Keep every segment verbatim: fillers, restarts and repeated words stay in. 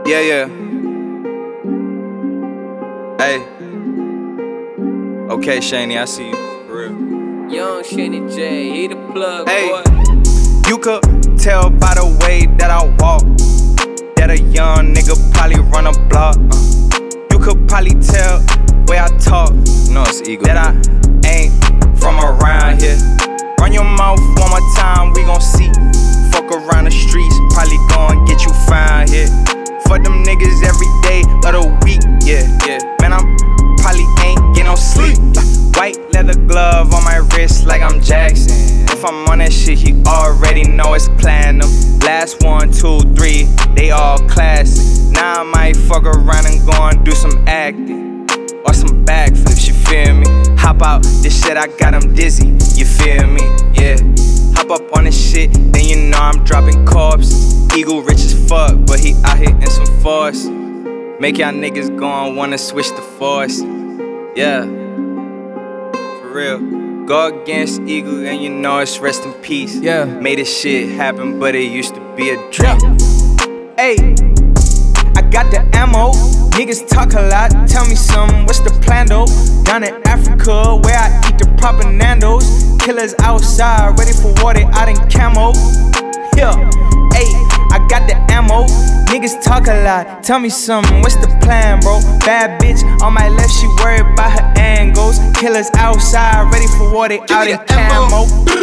Yeah, yeah. Hey. Okay, Shani, I see you. For real. Young Shani J, he the plug, hey. boy. You could tell by the way that I walk that a young nigga probably run a block. Uh. You could probably tell way I talk. No, it's ego. That I ain't from around here. Run your mouth one more time, we gon' see. Fuck around the streets, probably gon' get you found here. Fuck them niggas every day of the week, yeah, yeah. Man, I'm probably ain't get no sleep. White leather glove on my wrist like I'm Jackson. If I'm on that shit, he already know it's platinum. Last one, two, three, they all classic. Now I might fuck around and go and do some acting or some backflips, you feel me? Hop out this shit, I got him dizzy, you feel me? Yeah. Hop up on this shit, then you know I'm dropping corpses. Eagle rich as fuck, but he out here in some force. Make y'all niggas go and wanna switch the force. Yeah, for real. Go against Eagle and you know it's rest in peace. Yeah. Made this shit happen, but it used to be a dream. Hey, I got the ammo. Niggas talk a lot, tell me some, what's the plan though? Down in Africa, where I eat the proper Nandos. Killers outside, ready for war, they out in camo. Yeah, hey, I got the ammo. Niggas talk a lot, tell me something, what's the plan, bro? Bad bitch on my left, she worried about her angles. Killers outside, ready for war, they out in camo.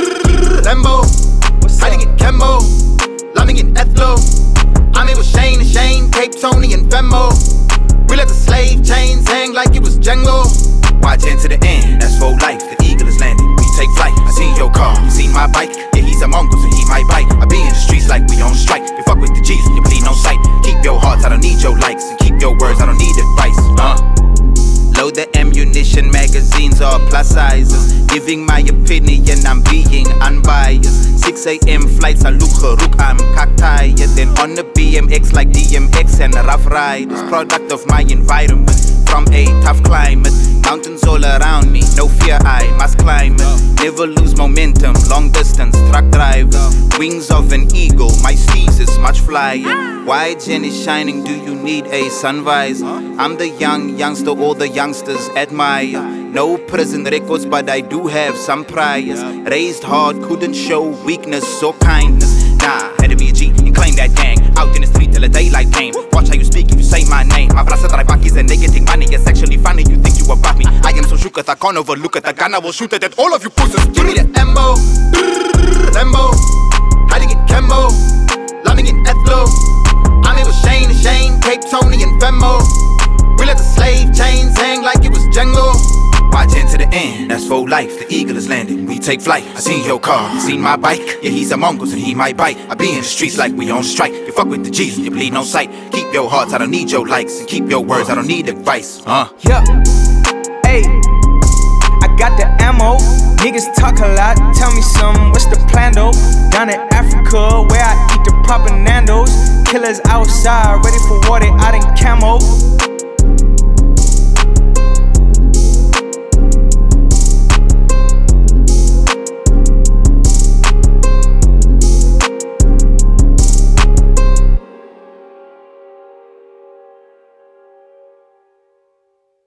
Lambo, hiding in camo, loving in Ethlo. I'm here with Shane and Shane, Cape Tony and Femo. We let the slave chains hang like it was Django. Watch into the end, that's for life. The eagle is landing, we take flight. I seen your car, you seen my bike. Yeah, he's a Mongol, so he might bite. I be in the streets like we on strike. You fuck with the G's and you bleed on sight. Keep your hearts, I don't need your likes. And keep your words, I don't need advice. Uh. Load the ammunition, magazines are plus sizes. Giving my opinion, I'm being unbiased. six a.m. flights, I look Haruk, I'm cacti. Then on the B M X like D M X and Rough Riders. Product of my environment, from a tough climate. Mountains all around me, no fear, I must climb it. Never lose momentum, long distance, truck drivers. Wings of an eagle, my steez is much flyer. Why Jenny shining, do you need a sun visor? I'm the young youngster, all the youngsters admire. No prison records, but I do have some priors. Raised hard, couldn't show weakness or kindness. Nah, had to be a G and claim that gang. Out in the street till the daylight came. Watch how you speak if you say my name. My brother that I back is a negative money. It's actually funny, you think you above me. I am so shook that I can't overlook at the gun. I will shoot it at all of you pussies. Give me the ammo, Lambo, hiding in camo, loving in Ethlo. I'm here with Shane and Shane, Cape Tony and Femo. We let the slave chains hang like it was Django. Watch into the end, that's for life. The eagle is landing, we take flight. I seen your car, you seen my bike. Yeah, he's a Mongol, so he might bite. I be in the streets like we on strike. You fuck with the G's and you bleed on sight. Keep your hearts, I don't need your likes. And keep your words, I don't need advice. Uh. Yeah, hey, I got the ammo. Niggas talk a lot, tell me some, what's the plan though? Down in Africa, where I eat the proper Nandos. Killers outside, ready for war, they out in camo.